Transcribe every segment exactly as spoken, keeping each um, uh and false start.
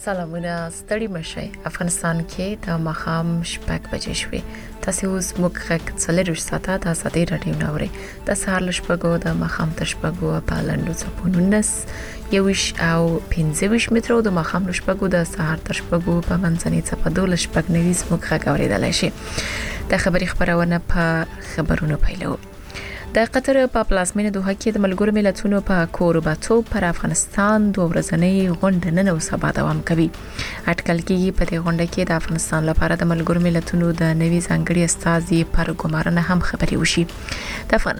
سلامونه ستړي مشئ. افغانستان کې د ماښام شپږ بجې شوې. تاسو اوس موږ غږ څلور ساعته د ازادي رادیو نوري د سهار لشپږو د ماښام تشپږو په لاندو څپونونس یوش او پنځه مترو د ماښام لشپږو د سهار تشپږو په منځنۍ څپدو لشپږ نوي موږ غږ اوریدلای شي. د خبري خبرونه په خبرونو پیلو. د قطر په پلازمینه دوحه کې د ملګرو ملتونو په کورباتو پر افغانستان دوه ورځنۍ غونډه نن او سبا دوام کوي. اټکل کېږي په دې غونډه کې د افغانستان لپاره د ملګرو ملتونو د نوي ځانګړي استازي پر ګمارنه هم خبري وشي. د افغان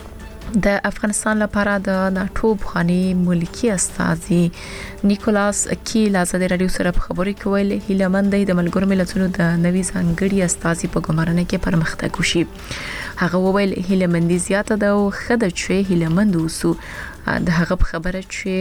د افغانستان لپاره د ناتو بخاني ملکی استازي نیکولاس کی لازم رادیو سره په خبري کول هیلمندې د ملګرو ملتونو د نوي ځانګړي استازي په ګمارنه کې پرمختګ وشي. هغه وویل هیلمندي زیاته ده او خدای چې هیلمند وسو د هغه خبره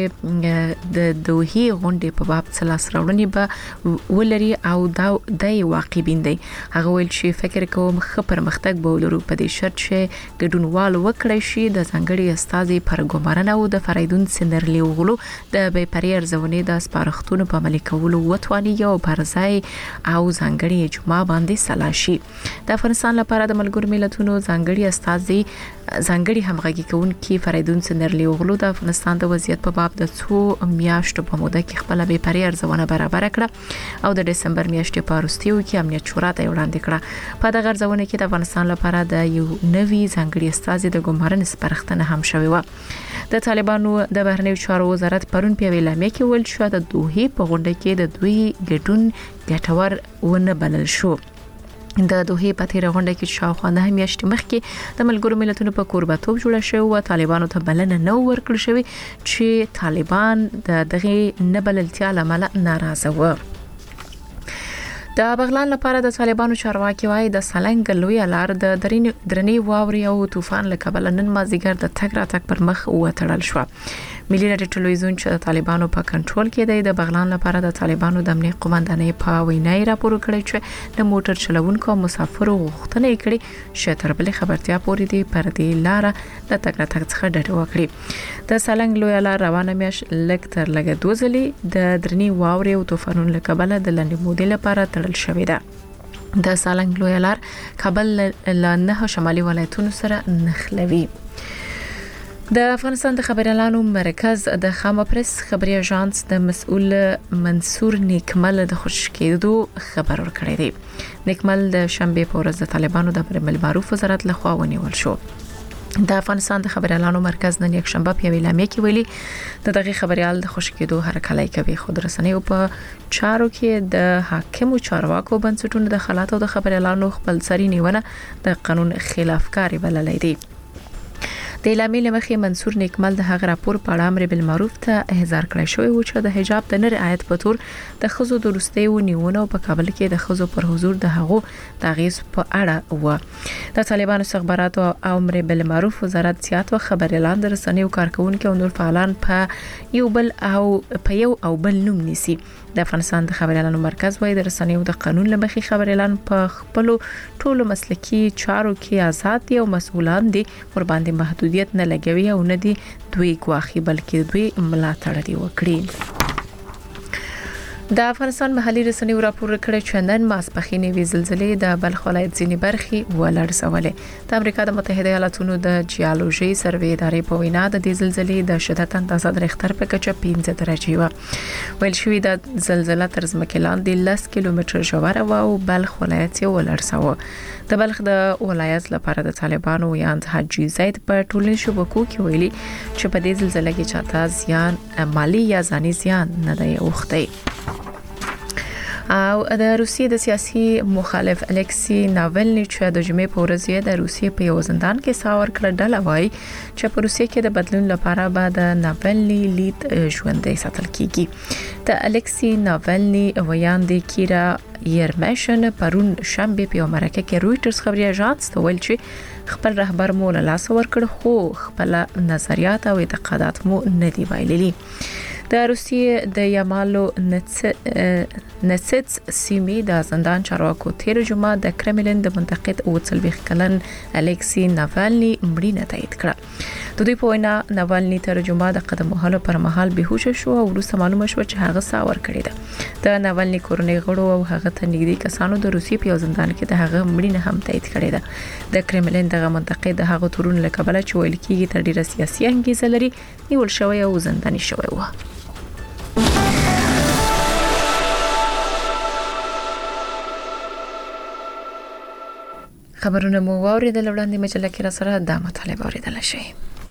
چې د دوهي غونډې په باب څلاس راوړنې به ولري او دا د واقع بیندي. هغه ویل چې فکر کوم خ پرمختګ به ولرو په دې شرط چې ګډونوال وکړي شي د ځانګړي استازي پر ګمارنه او د فریدون سندرلی وغلو د بې پرې ارزونې د سپارښتونو په عملي کولو وټواني یو پرځای او ځانګړي اجماع باندې سلاشي. د افغانستان لپاره د ملګرو ملتونو ځانګړي استازي ځانګړي همغږي کوونکي فریدون سندرلی وغلو د افغانستان د وضعیت په باب د څو میاشتو په موده کې خپل بې پرې ارزونه برابر کړه او د دسمبر میاشتې په وروستیو کې امنیت شورا ته وړاندې کړه. په دغه ارزونه کې د افغانستان لپاره د یو نوي ځانګړي استازي د ګمارنې سپارښتنه هم شوې و. د طالبانو د بهرنیو چارو وزارت پرون په اعلامیه کې ویل شو د دوه په غونډه کې د دوی ګډون ګټور ونه بلل شو. د دوه په تیر غونډه کې شاوخوا نه میاشتې مخکې د ملګرو ملتونو په کورباتوب جوړه شو او طالبانو ته بلنه نو ورکړل شوې چې طالبان د دغه نبللتیا لامل ناراضه و. د بغلان لپاره د طالبانو چارواکي وايي د سالنګ لوی لار د درنې واوري او طوفان لکبل نن مازیګر د تګ راتګ پر مخ وټړل شو. ملي رادیو ټلویزیون چې د طالبانو په کنټرول کې دی د بغلان لپاره د طالبانو د امنیت قومندانۍ په وینای راپور کړی چې د موټر چلوونکو مسافرو غوښتنه کړې چې تر بلې خبرتیا پورې دی پر دې لار د تګ راتګ څخه ډډه وکړي. د سالنګ لوی لار روانه میاش لک تر لګ دوزلي د درنې واوري او طوفانونو لکبل د لنډ مودې لپاره تړل شوې ده. د سالنګ لوی لار کابل له نه شمالي ولایتونو سره نښلوي. د افغانستان د خبريالانو مرکز د خامه پریس خبري اژانس د مسؤل منصور نیکمل د خوشکېدو خبر ورکړی دی. نیکمل د شنبه په ورځ د طالبانو د امر بالمعروف وزارت لخوا ونیول شو. د افغانستان د خبريالانو مرکز نن یک شنبه په اعلامیه کې ویلي د دغه خبريال د خوشکېدو هرکلی کوي. خو د رسنیو په چارو کې د حاکمو چارواکو بنسټونو د خلاتو د خبريالانو خپلسري نیونه د قانون خلافکاري بللی دی. د اعلامیې لمخې منصور نیکمل د هغه راپور په اړه امر بالمعروف ته احضار کړی شوی و چې د حجاب د نه رعایت په تور د خزو د وروستیو نیونه په کابل کې د خزو پر حضور د هغو تغیز په اړه و. د طالبانو استخباراتو او امر بالمعروف وزارت زیات و خبر اعلان د رسنیو کارکونکو او نور فعالان په یو بل او په یو او بل نوم نیسي. د افغانستان د خبريالانو مرکز وايي د رسنیو د قانون لمخې خبر اعلان په خپل ټولو مسلکي چارو کې آزاد دي او مسؤلان دي ور باندې محدودیت نه لګوي او نه دي دوی ګواخي بلکې دوی ملاتړ دي وکړي. د افغانستان محلي رسنیو راپور کړی چې نن ماسپخینې وی زلزلې د بلخ ولایت ځینې برخې ولړزولې. د امریکا د متحده ایالاتونو د جیولوژي سروې ادارې په وینا د دې زلزلې د شدت اندازه د ریختر په کچه پنځه درجې و. ویل شوی د زلزلہ تر ځمکې لاندې لس کیلومتر ژوره و او بلخ ولایت یې ولړزاوه. د بلخ د ولایت لپاره د طالبانو یاند حاجی زید په ټولنیزو شبکو کې ویلي چې په دې زلزلې کې چاته زیان مالی یا ځاني زیان نه دی اوختی. او د روسیې د سیاسي مخالف الکسی ناولني چې د جمعې په ورځ د روسیې په یو زندان کې ساور کړ ډله وای چې په روسیې کې د بدلون لپاره به د ناولني لید ژوندۍ ساتل کیږي. د الکسی ناولني ویاندې کیرا یرمشن پرون شنبه په امریکا کې رويټرز خبري اژانس ته ویل چې خپل رهبر مو له لاس ورکړ خو خپل نظریات او اعتقادات مو نه دی ویلي. د روسیې د یامالو نسټس سیمې د زندان چارواکو تیر جمعه د کرملین د منتقد او څلويخ کلن الکسی ناولني مړینه تایید کړه. د دوی په وینا ناوالني تر جمعه د قدم وهلو پر مهال بهوش شو او وروسته معلومه شو چې هغه ساور کړی ده. د ناوالني کورنۍ غړو او هغه ته نږدې کسانو د روسیې په یو زندان کې د هغه مړینه هم تایید کړې ده. د کرملین دغه منطقې د هغه تورونو له کبله چې ویل کېږي تر ډیره سیاسي انګیزه لري نیول شوی او زنداني شوی و. خبرونه مو واوریدل وړاندې مجله کې را سره د مطالبه اوریدل شي.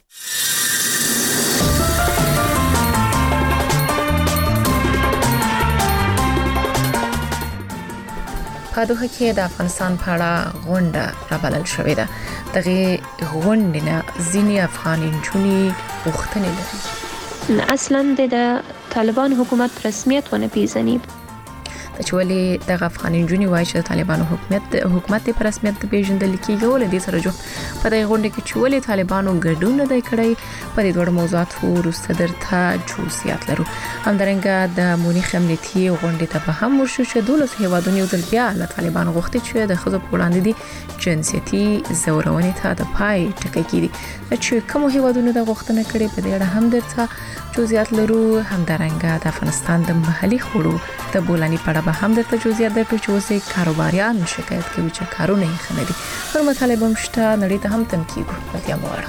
په دوحه کې د افغانستان په اړه غونډه رابلل شوې ده. دغه غونډې نه ځینې افغان نجونې غوښتنې لري اصلا د طالبان حکومت رسمیت ونه پیژني. چې ولې د افغان نجونې وایي چې د طالبانو حکومت حکومت په رسمیت پیژندل کیږي ول دي سره جو په دغه غونډه کې چې ولې طالبانو ګډون نه دی کړی په دې ډول موضوعات ورسته درته جزئیات لرو. همدارنګه د مونیخ امنیتي غونډې ته به هم ورشو چې دولس هیوادونو یو ځل بیا له طالبانو غوښتي چې د خزو په وړاندې دي جنسيتي زورونې ته د پای ټکی کړي چې کوم هیوادونو د غوښتنه کړي په دې اړه هم درته جزئیات لرو. همدارنګه د افغانستان د محلي خړو د بولاني پړه هم درته جزئیات درکړو چې اوسې کاروباریان شکایت کوي چې کارونه یې ښه نه دي. پر مطالبه مشته نړۍ ته هم تم کیږي. بیا مواره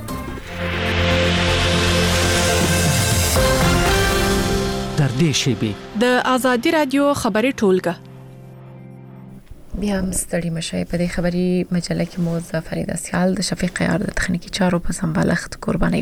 در دې شیبه د ازادي رادیو خبري ټولګه بیا مستړی مشه په دې خبري مجله کې مو ظفر داسیال د شفیق یار د تخنیکی چارو په سمبالښت قرباني.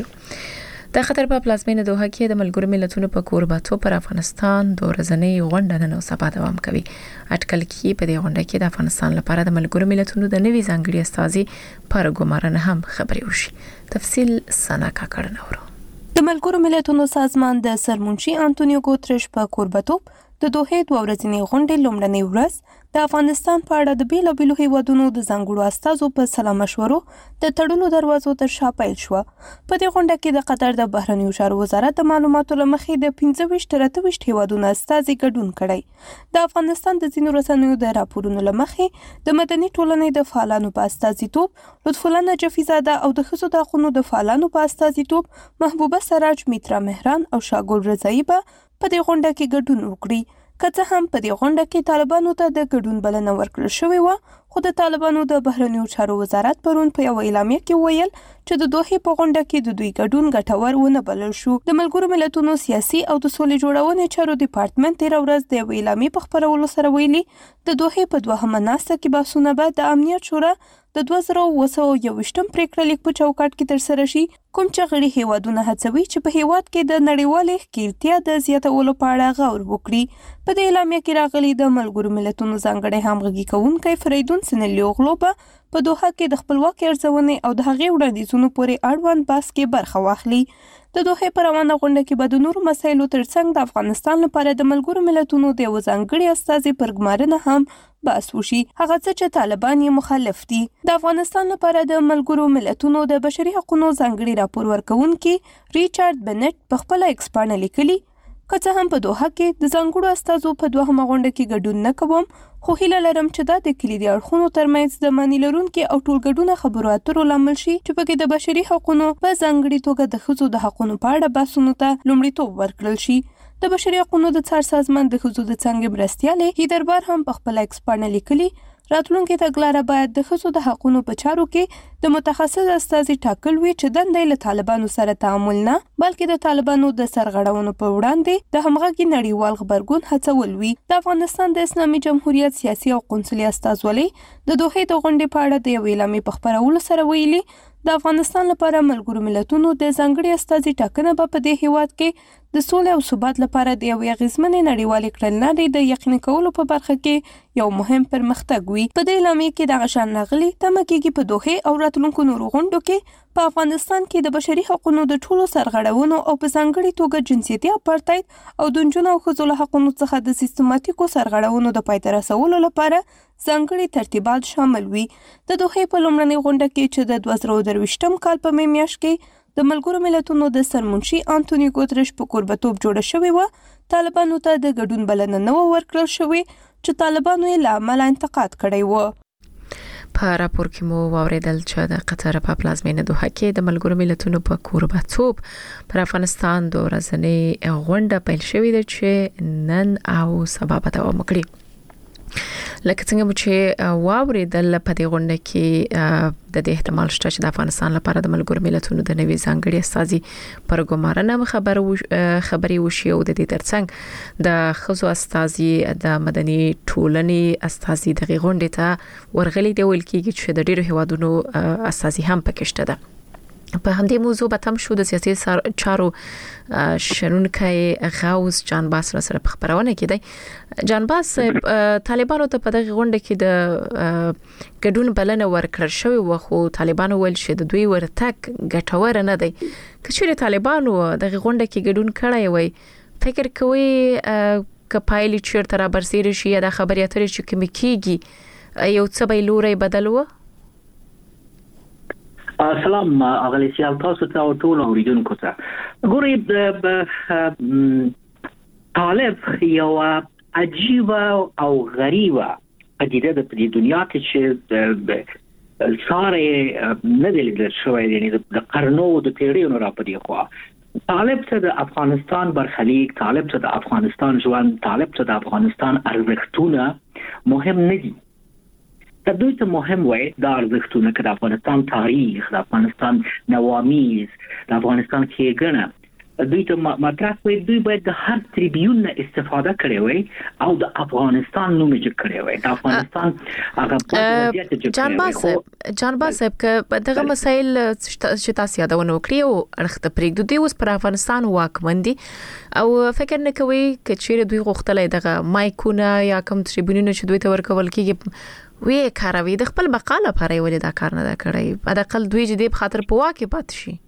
د خطر په پلازمینه دوحه کې د ملګرو ملتونو په کورباتو پر افغانستان د ورځنۍ غونډه نن او سبا دوام کوي. اټکل کې په دې غونډه کې د افغانستان لپاره د ملګرو ملتونو د نوي ځانګړي استازي پر ګمارنه هم خبري وشي. تفصیل سنا کا کړنه ورو. د ملګرو ملتونو سازمان د سرمنشي انټونیو ګوتریش په کورباتو د دوحه د ورځنۍ غونډې لومړنۍ ورځ د افغانستان په اړه د بیلابیلو هیوادونو د ځانګړو استازو په سلا مشورو د تړلو دروازو تر شا پیل شو. په دې غونډه کې د قطر د بهرنیو چارو وزارت د معلوماتو لمخې د پنځه ویشت تر اته ویشت هیوادونو استازي ګډون کړی. د افغانستان د ځینو رسنیو د راپورونو لمخې د مدني ټولنې د فعالانو په استازیتوب لطف الله نجفیزاده او د ښځو د حقوقو د فعالانو په استازیتوب محبوبه سراج میترا مهران او شاګل رضایی به په دې غونډه کې ګډون وکړي. که څه هم په دې غونډه کې طالبانو ته د ګډون بلنه ورکړل شوې و، خو د طالبانو د بهرنیو چارو وزارت پرون په یو اعلامیه کې ویل چې د دوحې په غونډه کې د دوی ګډون ګټور ونه بلل شو. د ملګرو ملتونو سیاسي او د سولې جوړونې چارو ډپارټمنټ تیر ورځ د یو اعلامیې په خپرولو سره ویلي د دوحې په دوهمه ناسته کې بحثونه به د امنیت شورا د دوه زره اوه سوه یوویشتم پریکړه لیک په چوکاټ کې ترسره شي، کوم چې غړي هیوادونه هڅوي چې په هیواد کې د نړیوالې ښکیلتیا د زیاتولو په اړه غور وکړي. په دې اعلامیه کې راغلي د ملګرو ملتونو ځانګړی همغږي کوونکی فریدون سنلیوغلو به په دوحه کې د خپلواکۍ ارزونې او د هغې وړاندیزونو پورې اړوند بحث کې برخه واخلي. د دوحې په روانه غونډه کې به د نورو مسایلو ترڅنګ د افغانستان لپاره د ملګرو ملتونو د یوه ځانګړي استازي پر ګمارنه هم بحث وشي، هغه څه چې طالبان یې مخالف دي. د افغانستان لپاره د ملګرو ملتونو د بشري حقوقو ځانګړي راپور ورکوونکي ریچارډ بنټ په خپل ایکس باندې لیکلي، که څه هم په دوحه کې د ځانګړو استازو په دوهمه غونډه کې ګډون نه کوم، خو هیله لرم چې دا د کلیدي اړخونو ترمنځ د معنی لرونکي او ټولګډونه خبرو اترو لامل شي چې پکې د بشري حقوقو په ځانګړي توګه د ښځو د حقوقو په اړه بحثونو ته لومړیتوب ورکړل شي. د بشري حقوقو د څار سازمان د ښځو د څانګې مرستیالې هیدربار هم په خپل ایکس باندې لیکلي، راتلونکي تګلاره باید د ښځو د حقوقو په چارو کې د متخصص استازي ټاکل وي چې دندې له طالبانو سره تعامل نه بلکې د طالبانو د سرغړونو په وړاندې د همغږي نړیوال غبرګون هڅول وي. د افغانستان د اسلامي جمهوریت سیاسي او قونسلي استازولۍ د دوحې د غونډې په اړه د یو اعلامیې په خپرولو سره ویلي، د افغانستان لپاره ملګرو ملتونو د ځانګړي استازي ټاکنه به په دې هیواد کې د سولې او ثبات لپاره د یو اغیزمنې نړیوالې کړنلارې د یقیني کولو په برخه کې یو مهم پرمختګ وي. په دې اعلامیه کې د غشان راغلي تمه کېږي په دوحې او راتلونکو نورو غونډو کې په افغانستان کې د بشري حقوقو د ټولو سرغړونو او په ځانګړي توګه جنسیتي اپارټاید او د نجونو او ښځو له حقوقو څخه د سیستماتیکو سرغړونو د پای ته رسولو لپاره ځانګړي ترتیبات شامل وي. د دوحې په لومړنۍ غونډه کې چې د دوه زره درویشتم کال په مې میاشت کې د ملګرو ملتونو د سرمنشي انټونیو ګوتریش په کوربتوب جوړه شوې وه، طالبانو ته د ګډون بلنه نه ورکړل شوې چې طالبانو یې له امله انتقاد کړی و. په راپور کې مو واوریدل چې د قطر په پلازمینه دوحه کې د ملګرو ملتونو په کوربتوب پر افغانستان د ورځنی غونډه پیل شوې ده چې نن او سبا به دوام وکړي. لکه څنګه چې واوریدل په دې غونډه کې د دې احتمال شته چې د افغانستان لپاره د ملګرو ملتونو د نوي ځانګړي استازي پر ګمارنه خبر خبري وشي او د دې ترڅنګ د خزو استازي د مدني ټولنې استازي د غونډې ته ورغلي دی ویل کېږي چې د ډیرو هیوادونو استازي هم پکې شته ده. په همدې موضوع به تم شو د سیاسي چارو شنونکي غوث جانباس سره په خبرونه کې دی. جانباس طالبانو ته په دغه غونډه کې د ګډون بلنه ورکړل شوې و خو طالبانو ویل چې د دوی ورتګ ګټور نه دی. کچېره طالبانو دغه غونډه کې ګډون کړی وي فکر کوي ک پایلی چیرته را برسېږي شي د خبري اترې چې کوم کېږي یو څه به لوري بدلوه. سلام اغلی سیال تاسو ته او ټول اوریدونکو ته. ګورئ طالب یو عجیب او غریبه پدیده ده په دنیا کې چې ساره نه دی لیدل شوی دی د قرنو د پیړیو را پدې خو طالب ته د افغانستان برخلیک، طالب ته د افغانستان ژوند، طالب ته د افغانستان ارزښتونه مهم نه دي. د دوی ته مهم وای د ارزښتونو کې د افغانستان تاریخ، د افغانستان نوامیز، د افغانستان کېګنه دوی ته مطرح وای. دوی باید د هر تریبیون استفاده کړي وای او د افغانستان نوم یې کړی وای. د افغانستان هغه جانباس جانباس صاحب دغه مسایل چې تاسو یادونه وکړي او اړخ ته پرېږدو دی اوس پر افغانستان واکمن دي او فکر نه کوي چې دوی غوښتلې دغه مایکونه یا کوم تریبیونونه چې دوی ته ورکول کېږي وی کاروي د خپل بقا لپاره ولې دا کار نه دا کړی. په دقل دوی چې د خاطر په واکه پات شي.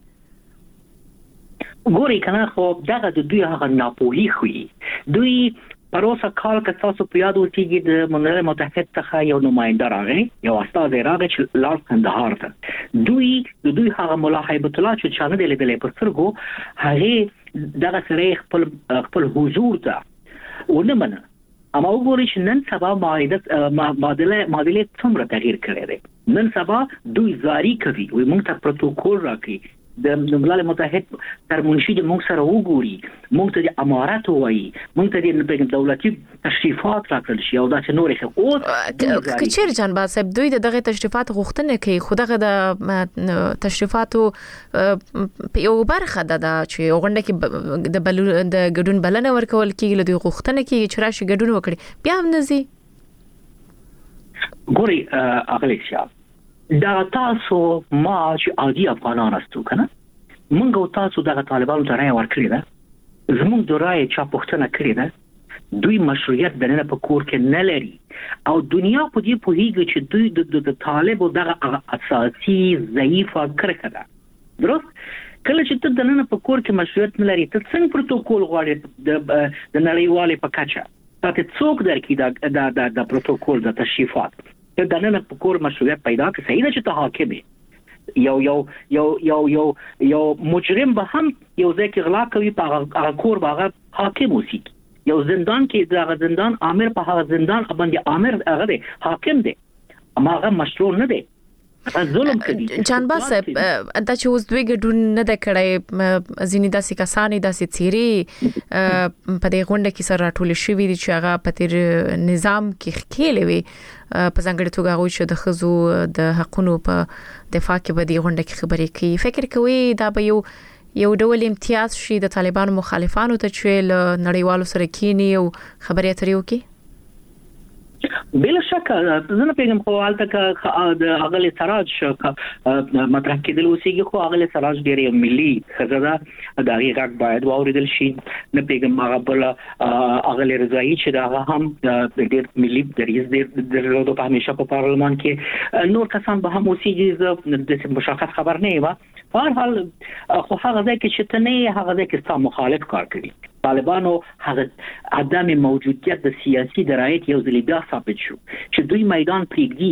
ګوري کنه خو دغه د دوی هغه ناپوهي خوي. دوی پروسه کال که تاسو په یاد وتیږي د ملل متحد څخه یو نماینده راغی، یو استاد راغی چې لار کندهار ته. دوی د دوی هغه مولا هیبت الله چې چانه د لیدلې په سترګو هغه دغه سره خپل خپل حضور ته ونمنه. اما وګورئ چې نن سبا معاهده معادله معادله څومره تغییر کړی دی. نن سبا دوی زاری کوي وي موږ ته پروتوکول راکړي د ملل متحد تر منشي د موږ سره وګوري، موږ ته د امارات وایي، موږ ته د دولتي تشریفات راکړل شي او دا چې نورې خو کچیر جانباس صاحب دوی دغه تشریفات غوښتنه کوي خو دغه د تشریفاتو یو برخه ده چې غونډه کې د د ګډون بلنه ورکول کېږي د غوښتنه کې چې راشي ګډون وکړي بیا هم نزي. ګوري اغلی شاب دا تاسو ما چې عادي افغانان استو کنه موږ او تاسو دغه طالبانو ته رای ورکړی ده، زموږ د رای چا پوښتنه کړې ده، دوی مشروعیت د نه په کور کې نه لري او دنیا په دې پوهیږي چې دوی د طالبو دغه اساسي ضعیفه کرکه ده. درست کله چې ته د نه په کور کې مشروعیت نه لري ته څنګه پروتوکول غواړې د نړیوالې په کچه تاسو څوک درکې دا د د پروتوکول د تشریفات د نن په کور مشروعیت پیدا کړي. صحیح ده چې ته حاکم یو یو یو یو یو یو مجرم به هم یو ځکه غلا کوي په هغه کور باغ حاکم اوسي. یو زندان کې دغه زندان امیر په هغه زندان باندې امیر هغه حاکم دی اما هغه مشروع نه دی. ظلم کوي. جانباس صاحب دا چې اوس دوی ګډون نه د کړای ځینې داسې کسانې داسې څیرې په دې غونډه کې سره راټول شوي دي چې هغه په تیر نظام کې ښکېلې وي په ځانګړي توګه هغوی چې د ښځو د حقونو په دفاع کې به دې غونډه کې خبرې کوي. فکر کوي دا به یو یو ډول امتیاز شي د طالبانو مخالفانو ته چې له نړیوالو سره کینی او خبرې اترې وکړي؟ بلا شک زه نه پیغام خو حالته د اغلی سراج مطرح کېدل اوسېږي خو اغلی سراج ډېر ملي خزاده د هغې غږ باید واورېدل شي. نه پیغام هغه بل اغلی رضایي چې دا هم ډېر ملي دریځ درلود په همیشه په پارلمان کې نور کسان به هم اوسېږي د مشخص خبر نه و. په هر حال خو هغه ځای کې چې ته نه هغه ځای کې ستا مخالف کار کوي. طالبانو هغه عدم موجودیت د سیاسي درایت یو ځل بیا ثابت شو چې دوی میدان پریږدي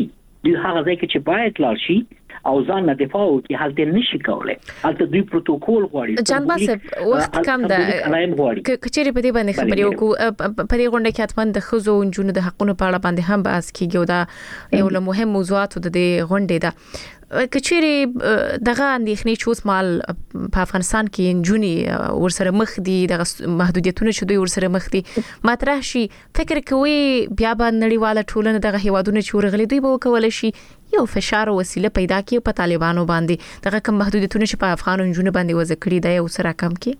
دوی هغه ځای کې چې باید لاړ شي او ځان نه دفاع وکړي هلته نشي کولای. هلته دوی پروتوکول غواړي. جان باسه وخت کم ده کچېری په دې باندې خبرې وکړو. په دې غونډه کې حتمن د خزو او جنونو د حقونو په اړه باندې هم بحث کیږي او دا یو له مهم موضوعاتو د دې غونډې ده. کچېری دغه اندېښنې چې اوس مال په افغانستان کې جونی ورسره مخ دي د محدودیتونو چې دوی ورسره مخ دي مطرح شي فکر کوي بیا به نړیواله ټولنه دغه هیوادونه چې ورغلي دوی به وکول شي یو فشار وسیله پیدا کړي په طالبانو باندې دغه کوم محدودیتونه چې په افغان جنونو باندې وضع کړي دی او سره کم کړي.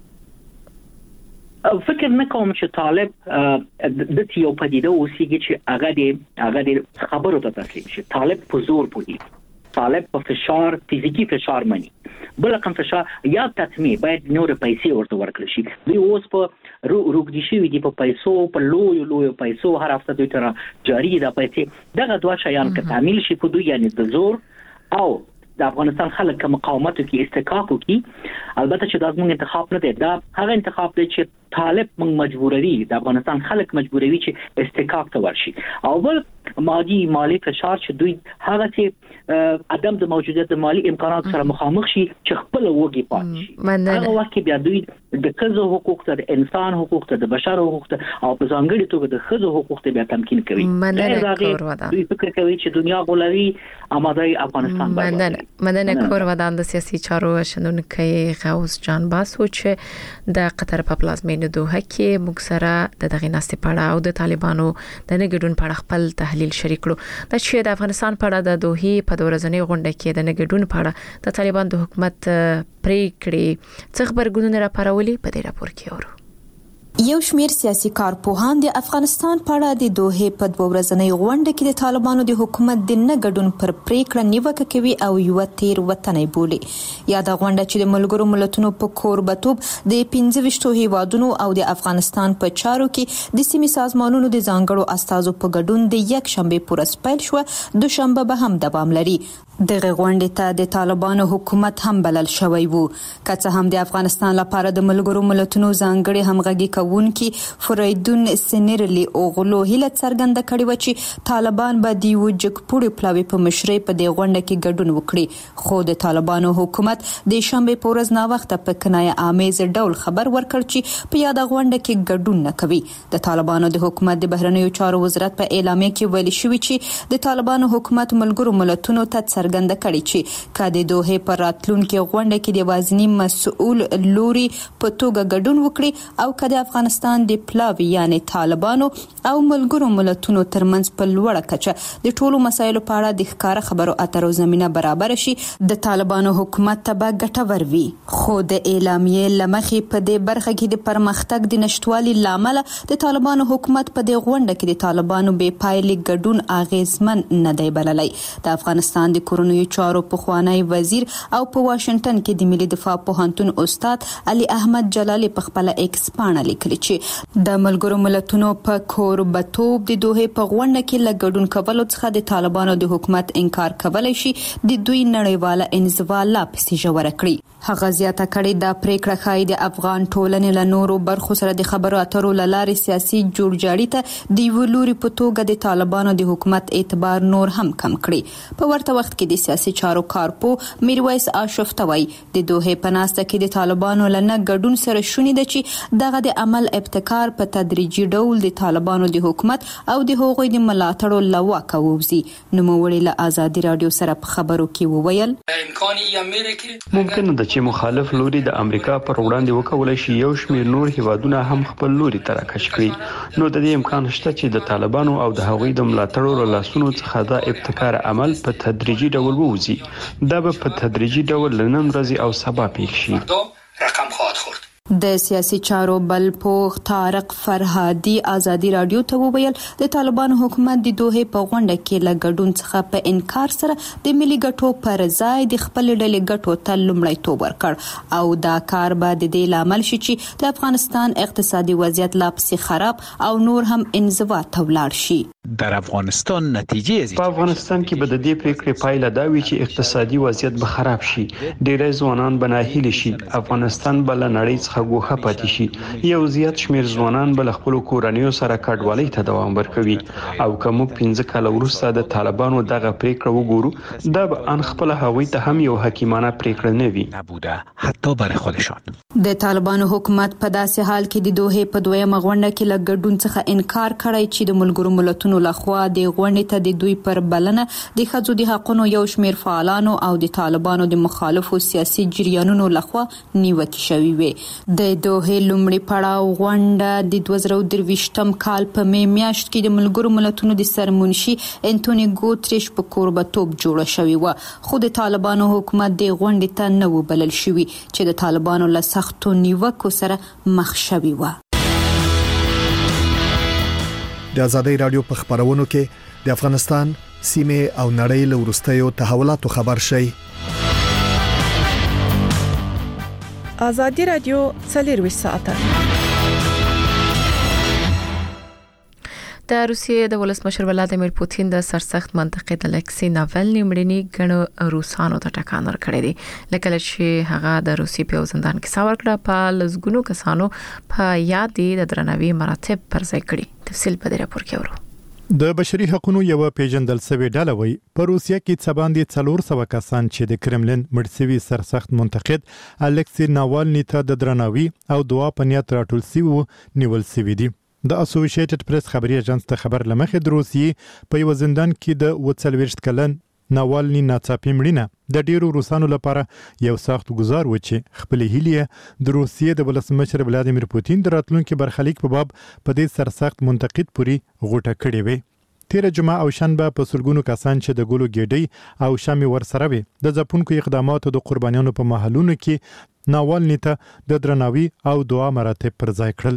فکر نه کوم چې طالب د یو پدیده اوسېږي چې هغه د هغه د خبرو ته تسلیم شي. طالب په زور پوي، طالب په فشار فزیکی فشار مني، بل کوم فشار یا تطمیع باید نور پیسې ورته ورکړي شي. دوی اوس په روګدي شي دي په پیسو په لوی لوی پیسو هر هفته دوی تر جاری ده پیسې دغه دوه شیان که تعمیل شي په دوی یعنی د زور او د افغانستان خلک کوم مقاومت کوي استحقاق کوي. البته چې دا زموږ انتخاب نه دی، دا هغه انتخاب دی چې طالب موږ مجبوروي د افغانستان خلک مجبوروي چې استحقاق ته ورشي. او بل مادي مالی فشار چې دوی هغه چې عدم د موجودیت مالی امکانات سره مخامخ شي چې خپل وګي پاتې شي. هغه وخت بیا دوی د خزو حقوق ته، د انسان حقوق ته، د بشر حقوق ته او په ځانګړي توګه د خزو حقوق ته بیا تمکین کوي. دوی فکر کوي چې دنیا غولوي آماده افغانستان باندې. مننه کور ودان د سیاسي چارو شنونکي غوث جان باسو چې د قطر په پلازمینه دوحه کې موږ سره د دغه ناستې په اړه او د طالبانو د نګډون په اړه خپل تحلیل شریک کړو. د چې د افغانستان په اړه د دوحه په ورځنۍ غونډه کې د نګډون په اړه د طالبان د حکومت پریکړې څه خبرګونونه راپارولي په دې راپور کې اورو. یو شمیر سیاسي کارپوهان د افغانستان په اړه د دوحه په دوه ورځنۍ غونډه کې د طالبانو د حکومت د نه ګډون پر پریکړه نیوکه کوي او یو تیر وطني بولي. یا د غونډه چې د ملګرو ملتونو په کوربتوب د پنځه ویشتو هیوادونو او د افغانستان په چارو کې د سیمې سازمانونو د ځانګړو استازو په ګډون د یک شنبه پورې پیل شو، دوشنبه به هم دوام لري. دغه غونډه ته د طالبانو حکومت هم بلل شوی وو. که څه هم د افغانستان لپاره د ملګرو ملتونو ځانګړي همغږي کوونکي فریدون سنیرلی اوغلو هیله څرګنده کړې و چې طالبان به د وجک پوړې پلاوي په مشرۍ په دې غونډه کې ګډون وکړي. خو د طالبانو حکومت د شنبه په ورځ نا وخت په کنایه آمیز ډول خبر ورکړ چې په یاد غونډه کې ګډون نه کوي. د طالبانو د حکومت د بهرنیو چارو وزارت په اعلامیه کې ویل شوی چې د طالبانو حکومت ملګرو ملتونو ته څرګنده کړي چې کله د دوحه پر راتلونکو غونډه کې د وازنی مسؤل لوري په توګه ګډون وکړي او کله افغانستان د پلاوی یعنی طالبانو او ملګرو ملتونو ترمنځ په لوړه کچه د ټولو مسایلو په اړه د ښکار خبرو اترو زمينه برابر شي، د طالبانو حکومت ته به ګټور وي. خو د اعلامیه لمخې په دې برخه کې د پرمختګ د نشټوالي لامل د طالبانو حکومت په دې غونډه کې د طالبانو بې پایلې ګډون اغیزمن نه دی بللی. د افغانستان د کورنیو چارو پخوانی وزیر او په واشنگټن کې د ملي دفاع پوهنتون استاد علي احمد جلالي په خپل ایکس باندې لیکلي چې د ملګرو ملتونو په کوربتوب د دوحه په غونډه کې لګډون کولو څخه د طالبانو د حکومت انکار کولای شي د دوی نړیواله انزوا لا پسې جوړ کړي. هغه زیاته کړي د پریکړه خای د افغان ټولنې له نورو برخو سره د خبرو اترو لارې سیاسي جوړجاړي ته د ولوري په توګه د طالبانو د حکومت اعتبار نور هم کم کړي. په ورته وخت کې د سیاسي چارو کارپو میرویس آشفتوی د دوحه په ناسته کې د طالبانو لنه ګډون سره شونې ده چې دغه د عمل ابتکار په تدریجي ډول د طالبانو د حکومت او د هغوی د ملاتړو لوا کوي. نو موږ له آزادي رادیو سره په خبرو کې وویل ممکن ده چې مخالف لوري د امریکا پر وړاندې وکولای شي یو شمېر نور هیوادونه هم خپل لوري ته راکش کړي. نو د دې امکان شته چې د طالبانو او د هغوی د ملاتړو لاسونو څخه دا ابتکار عمل په تدریجي ډول ووځي. دا به په تدریجي ډول نن ورځ او سبا پیښ شي. رقم خواهد خورد. د سیاسي چارو بل پوخ طارق فرهادي آزادي رادیو ته وویل د طالبانو حکومت د دوحه په غونډه کې لګډون څخه په انکار سره د ملي ګټو پر ځای د خپل ډلې ګټو ته لومړیتوب ورکړ او دا کار به د دې لامل شي چې د افغانستان اقتصادي وضعیت لا پسې خراب او نور هم انزوا ته ولاړ شي. در افغانستان نتیجه په افغانستان کې به د دې پریکړې پایله دا وي چې اقتصادي وضعیت به خراب شي، ډېری ځوانان به ناهیلي شي، افغانستان به له نړۍ څخه ګوښه پاتې شي. یو زیات شمیر ځوانان بل خپل کورنیو سره کډوالۍ ته دوام ورکوي او کوم پنځه کال وروسته د طالبانو دغه پریکړه وګورو دا به ان خپل هغوی ته هم یو حکیمانه پریکړه نه وي نبوده حتی برای خودشان. د طالبانو حکومت په داسې حال کې د دوه په دویمه غونډه کې له ګډون څخه انکار کړی چې د ملګرو ملتونو لخوا د غونډې ته د دوی پر بلنه د ښځو د حقوقو یو شمیر فعالانو او د طالبانو د مخالفو سیاسي جریانونو لخوا نیوکه شوې وي. د دوه لومړي پړاو غونډه د دوه زره درویشتم کال په می میاشت کې د ملګرو ملتونو د سرمنشي انټونی ګوتریش په کوربتوب جوړه شوې و خو د طالبانو حکومت د غونډې ته نه وبلل شوی چې د طالبانو له سختو نیوکو سره مخ شوی و. د ازادۍ رادیو په خبرونو کې د افغانستان سیمه او نړۍ له وروستیو تحولاتو خبر شي. ازادي رادیو څلور ساعته. د روسیې د ولسمشر ولادیمیر پوتین د سرسخت منطقې د الکسی ناولنی مړینې غنو روسانو ته ټکان ورکړی دی لکه چې هغه د روسي په زندان کې ساور کړه په لزګونو کسانو په یاد دي د درناوي مراتب پر ځای کړي. تفصیل په دې راپور کې ورو. د بشري حقوقو یو پیژندل شوی ډله وی په روسیا کې څه باندې څلور سوه کسان چې د کرملین مړسوي سرسخت منتقد الکسی ناولنی ته د درناوي او دعا په نیت راټول شوی نیول شوی دي. د اسوسییټډ پریس خبري اژانس ته خبر لمخې د روسیې په یو زندان کې د وڅلويشت کلن ناوالنی ناڅاپي مړینه د ډیرو روسانو لپاره یو سخت گزار و چې خپل هیله د روسیې د ولسمشر ولادیمیر پوتین د راتلونکو برخلیک په باب په دې سرسخت منتقد پوری غوټه کړې وي. تیر جمعه او شنبه په سلګونو کسان چې د ګولو ګډي او شامي ورسره وي د ځپونکو اقداماتو د قربانیانو په محلونو کې ناوالنی ته د درناوي او دعا مراتب پر ځای کړل.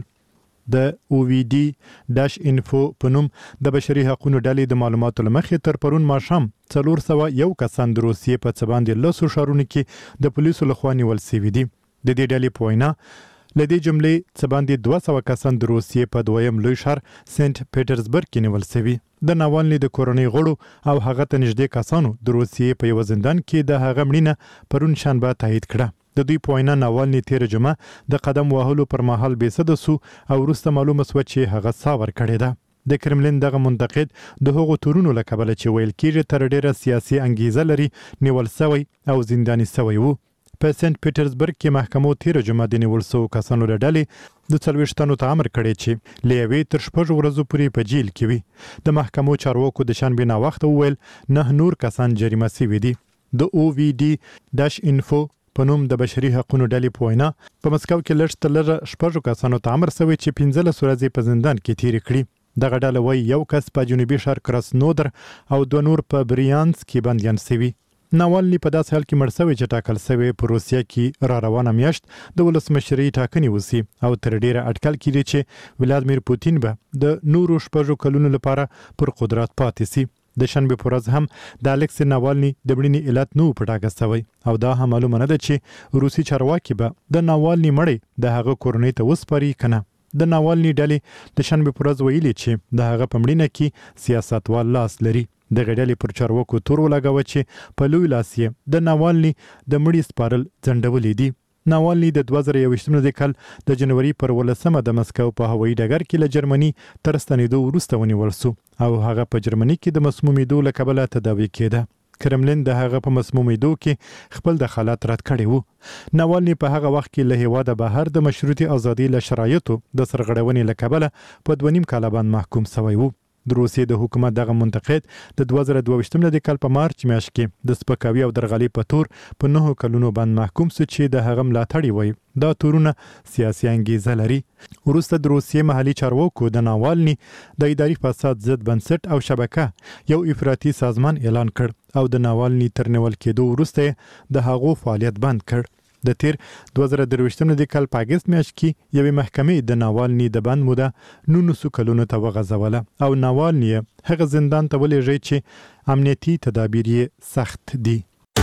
د او وی ډي داش انفو په نوم د بشري حقوقو ډلې د معلوماتو لمخې تر پرون ماښام څلور سوه یو کسان د روسیې په څه باندې لسو ښارونو کې د پولیسو لخوا نیول شوي دي. د دې ډلې په وینا له دې جملې څه باندې دوه سوه کسان د روسیې په دویم لوی ښار سنت پیټرزبرګ کې نیول شوي. د ناوالنی د کورنۍ غړو او هغه ته نږدې کسانو د روسیې په یو زندان کې د هغه مړینه پرون شنبه تایید کړه. د دوی په وینا ناوالنی تیر جمعه د قدم وهلو پر مهال بېسده سو او وروسته معلومه شوه چې هغه ساور کړې ده. د کرملین دغه منتقد د هغو تورونو له کبله چې ویل کېږي تر ډیره سیاسي انګیزه لري نیول شوی او زنداني شوی وو. په سنت پیټرزبرګ کې محکمو تیر جمعه د نیول شوو کسانو له ډلې د څلوېښت تنو ته امر کړی چې له یوې تر شپږو ورځو پورې په جیل کې وي. د محکمو چارواکو د شنبې ناوخته وویل نه نور کسان جریمه شوي دي. د او وی ډي داش انفو په نوم د بشري حقوقو ډلې په وینا په مسکو کې لږ تر لږه شپږو کسانو ته امر شوی چې پنځلس ورځې په زندان کې تیرې کړي. دغه ډله وایي یو کس په جنوبي ښار کراسنودر او دوه نور په بریانسک کې بندیان شوي. ناوالنی په داسې حال کې مړ شوی چې ټاکل شوی په روسیه کې را روانه میاشت د ولسمشرۍ ټاکنې وسي او تر ډیره اټکل کېږي چې ولادیمیر پوتین به د نورو شپږو کلونو لپاره پر قدرت پاتې شي. د شنبې په ورځ هم د الکسی ناوالنی د مړینې علت نه و پټاکه شوی او دا هم معلومه نه ده چې روسي چارواکي به د ناوالنی مړی د هغه کورنۍ ته وسپاري که نه. د ناوالنی ډلې د شنبې په ورځ ویلي چې د هغه په مړینه کې سیاستوال لاس لري. د غډلې پر چارواکو تور ولګاوه چې په لوی لاس یې د ناوالنی د مړي سپارل ځنډولې دي. ناوالنی د دوه زره یوویشتم کال د جنوري پر ولسمه د مسکو په هوایي ډګر کې له جرمني تر ستنېدو وروسته ونیول شو او هغه په جرمني کې د مسمومیدو له کبله تداوي کېده. کرملین د هغه په مسمومیدو کې خپل دخالت رد کړی وو. ناوالنی په هغه وخت کې له هیواده بهر د مشروطي ازادي له شرایطو د سرغړونې له کبله په دوه نیم کاله باندې محکوم شوی وو. د روسیې د حکومت دغه منتقد د دوه زره دوه ویشتم کال په مارچ میاشت کې د سپکاوي او درغلي په تور په نهو کلونو باندې محکوم شو چې د هغه ملاتړي وای. دا تورونه سیاسي انګیزه لري. وروسته د روسیې محلي چارواکو د ناوالنی د اداري فساد ضد بنسټ او شبکه یو افراطي سازمان اعلان کړ او د ناوالنی تر نیول کېدو وروسته د هغو فعالیت بند کړ. د تیر دوه زره درویشتم کال په اګست میاشت کې یوې محکمې د ناوالنی د بند موده نولسو کلونو ته وغځوله او ناوالنی هغه زندان ته ولېږي چې امنیتي تدابیر یې سخت دي.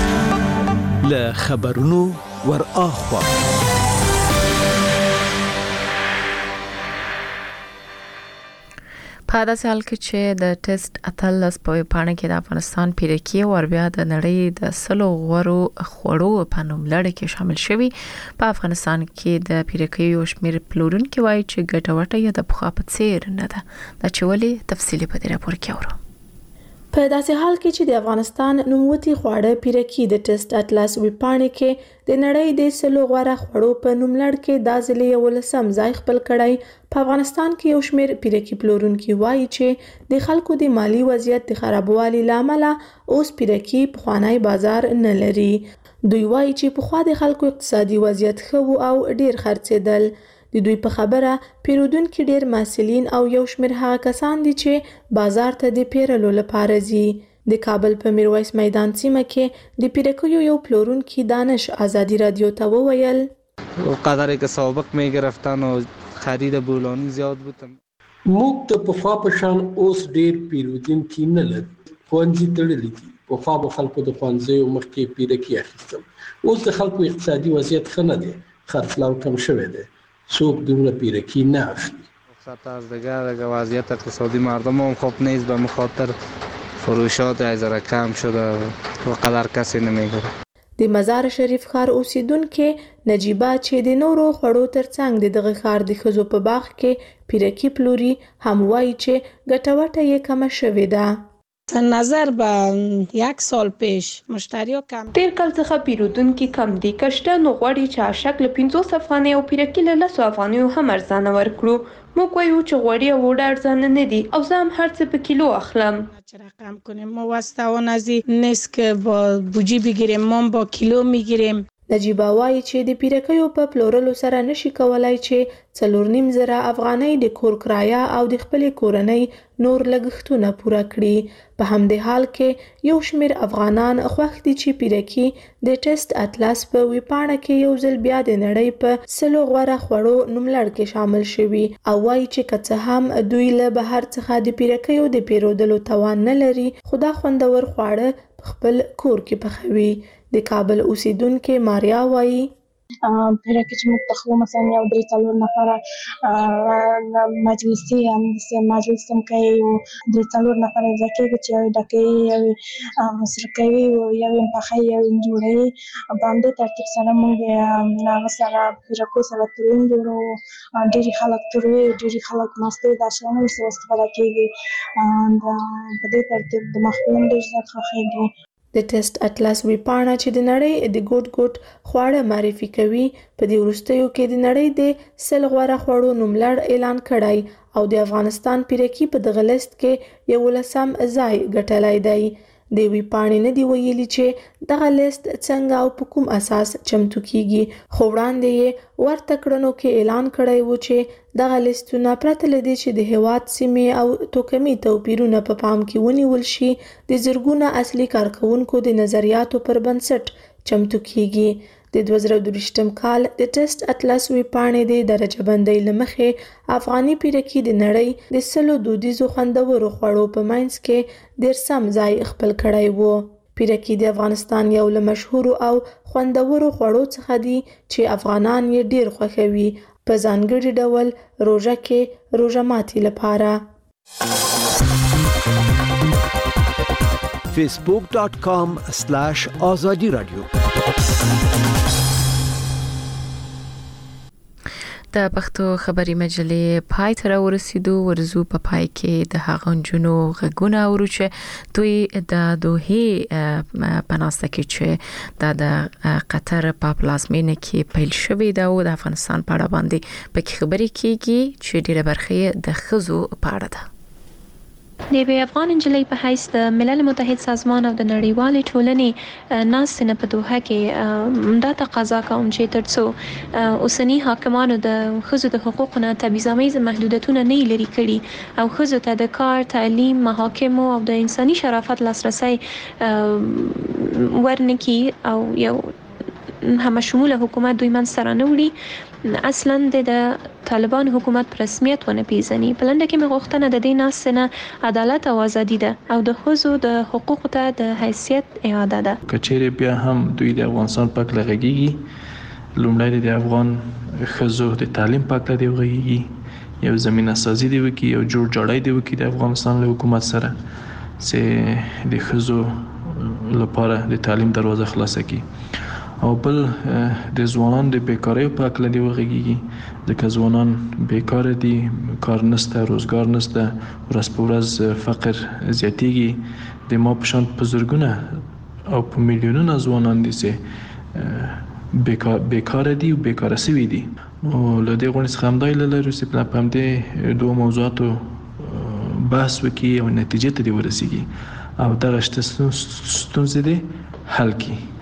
له خبرونو ور اخوا په داسې حال کې چې د ټیسټ اتلس په پاڼه کې د افغانستان پیرکی او بیا د نړۍ د سلو غورو خوړو په نوم لړ کې شامل شوی. په افغانستان کې د پیرکی او شمیر پلورونکو وایي چې ګټوټه یا د پخوا په څیر نه ده. دا چې ولې تفصیلی په دې راپور کې اورو. په داسې حال کې چې د افغانستان نوموتي خواړه پیرکی د ټیسټ اتلس ویبپاڼې کې د نړۍ د سلو غوره خوړو په نوم لړ کې د ځلې یو لسم ځای خپل کړی. په افغانستان کې یو شمیر پیرکی پلورونکي وایي چې د خلکو د مالی وضعیت د خرابوالي لامل اوس پیرکی په خوانی بازار نه لري. دوی وایي چې په خوا د خلکو اقتصادي وضعیت ښه او ډیر خرڅېدل. د دوی په خبره پیرودونکو ډیر مسؤلین او یو شمیر هغه کسان دي چې بازار ته د پیرلو لپاره ځي. د کابل په میرویس میدان سیمه کې د پیرکیو یو پلورونکي دانش آزادی رادیو ته وویل قدری که سابق می گرفتن و خرید بولانی زیاد بود. موږ د پخوا په شان اوس ډیر پیرودونکي نه لرو. خوانځي تړلې دي. پخوا به خلکو د خوانځي مخکې پیرکی اخیستل. اوس د خلکو اقتصادي وضعیت ښه نه دی. خرڅلاو کم شوی دی. سوق دونه پیرکی نه اخلي. رخصت از دیگر وضعیت اقتصادی مردم هم خوب نیست به مخاطر فروشات ازره کم شده و قدر کسی نمیگیره. د مزار شریف ښار اوسیدونکو نجیبه چې د نورو خړو ترڅنګ د دغه ښار د خزو په باغ کې پیرکی پلوري هم وایي چې ګټوټه یې کم شوې ده. نظر به یک سال پیش مشتری کم تیر کال څخه پیرودونکو کم دي. کشته نو غوړي چې شکل پنځوس افغانۍ او پیرکی له لس افغانۍ هم ارزانه ورکړو. موږ وایو چې غوړي او ډیر ارزانه نه دي او زه هم هر څه په کیلو اخلم. چرا کم کنیم ما واسطه نزی نیست که با بوجی بگیریم ما با کیلو میگیریم. نجیبه وایي چې د پیرکیو په پلورلو سره نشي کولای چې څلور نیم زره افغانۍ د کور کرایه او د خپلې کورنۍ نور لګښتونه پوره کړي. په همدې حال کې یو شمیر افغانان خوښ دي چې پیرکی د ټیسټ اتلس په ویبپاڼه کې یو ځل بیا د نړۍ په سلو غوره خوړو نوم لړ کې شامل شوي او وایي چې که څه هم دوی له بهر څخه د پیرکیو د پیرودلو توان نه لري خو دا خوندور خواړه په خپل کور کې پخوي. د کابل اوسیدونکو ماریا وایي پیرکی چې موږ پخلو مثلا یو درې څلور نفره مجلسي هم داسې مجلس هم کوي درې څلور نفره یو ځای کېږي چې یو یې ډکوي یو یې مسره کوي یو یې پخوي یو یې جوړوي. په همدې ترتیب سره موږ هغه سره پیرکو سره تروین جوړوو. ډېرې خلک تروي ډېرې خلک مستې دا شیان ورسره استفاده کېږي. په دې ترتیب د مخبون ډېر زیات خوښېږي. د ټیسټ اتلس ویبپاڼه چې د نړۍ د ګوټ ګوټ خواړه معرفي کوي په دې وروستیو کې د نړۍ د سل غوره خوړو نوم لړ اعلان کړی او د افغانستان پیرکی په دغه لیست کې یو لسم ځای ګټلی دی. د ویبپاڼې نه دی ویلي چې دغه لیست څنګه او په کوم اساس چمتو کیږي خو وړاندې یې ورته کړنو کې اعلان کړی و چې دغه لیستونه پرته له دې چې د هیواد سیمې او توکمي توپیرونه په پام کې ونیول شي د زرګونه اصلي کارکونکو د نظریاتو پر بنسټ چمتو کیږي. د دوه زره دویشتم کال د ټیسټ اتلس ویبپاڼې د درجه بندۍ له مخې افغاني پیرکی د نړۍ د سلو دودیزو خوندورو خوړو په منځ کې دیرسم ځای خپل کړی و. پیرکی د افغانستان یو له مشهورو او خوندورو خوړو څخه دی چې افغانان یې ډیر خوښوي په ځانګړي ډول روژه کې روژه ماتي لپاره. facebook dot com slash azadi radio د پښتو خبري مجلې پای ته ورسېدو. ورزو په پای کې د هغه نجونو غږونه اورو چې دوی د دوحې په ناسته کې چې د قطر په پلازمینه کې پیل شوی دا او د افغانستان په اړه باندې پکې خبرې کیږي چې ډیره برخه د خزو په اړه ده. د یوې افغان نجلۍ په حیث د ملل متحد سازمان او د نړیوالې ټولنې ناستې نه په دوحه کې دا تقاضا کوم چې ترڅو اوسنی حاکمانو د ښځو د حقوقو نه تبعیضامیز محدودیتونه نه لري کړي او ښځو ته د کار، تعلیم، محاکمو او د انساني شرافت لاسرسی ورنکي او یو همه شموله حکومت دوی منځته رانوړي اصلا د طالبان حکومت په رسمیت ونه پیژني. په لنډه کې مې غوښتنه د دې ناستې نه عدالت او ازادي ده او د ښځو د حقوقو ته د حیثیت اعاده ده. کچېرې بیا هم دوی د افغانستان په اړه غږیږي، لومړی د افغان ښځو د تعلیم په اړه دی غږیږي، یو زمينه سازي دی وکي یو جوړ جوړای دی وکي د افغانستان له حکومت سره چې د خزو لپاره د تعلیم دروازه خلاصه کی او بل د ځوانان د بیکاری په اړه دی وغږیږي ځکه ځوانان بیکار دي کار نشته روزګار نشته ورځ په ورځ فقر زیاتیږي د ما په شان په زرګونه او په میلیونونو ځوانان دي چې بیکار بیکار دي او بیکار سوي دي او له دې غونډې څخه هم دا ایله لرو چې په پام دې دوه موضوعاتو بحث وکړي او نتیجې ته دې ورسیږي او دغه ستونزې دې حل کړي.